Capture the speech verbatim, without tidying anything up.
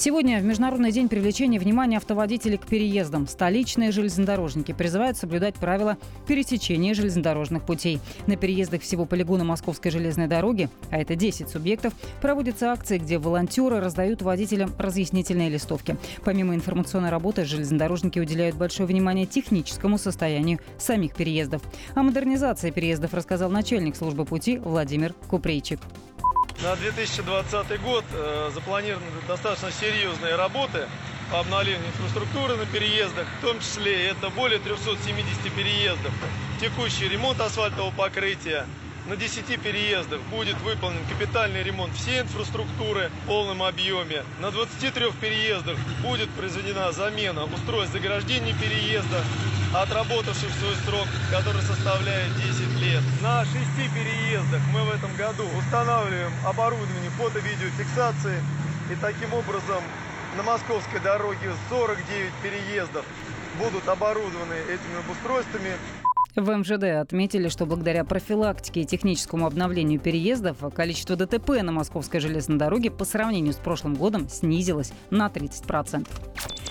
Сегодня, в Международный день привлечения внимания автоводителей к переездам, столичные железнодорожники призывают соблюдать правила пересечения железнодорожных путей. На переездах всего полигона Московской железной дороги, а это десять субъектов, проводятся акции, где волонтеры раздают водителям разъяснительные листовки. Помимо информационной работы, железнодорожники уделяют большое внимание техническому состоянию самих переездов. О модернизации переездов рассказал начальник службы пути Владимир Купрейчик. На две тысячи двадцатый год э, запланированы достаточно серьезные работы по обновлению инфраструктуры на переездах. В том числе это более трёхсот семидесяти переездов, текущий ремонт асфальтового покрытия. На десяти переездах будет выполнен капитальный ремонт всей инфраструктуры в полном объеме. На двадцати трёх переездах будет произведена замена устройств заграждения переезда, отработавших свой срок, который составляет десять лет. На шести переездах мы в этом году устанавливаем оборудование фото-видеофиксации. И таким образом на московской дороге сорок девять переездов будут оборудованы этими устройствами. В эм жэ дэ отметили, что благодаря профилактике и техническому обновлению переездов количество дэ тэ пэ на Московской железной дороге по сравнению с прошлым годом снизилось на тридцать процентов.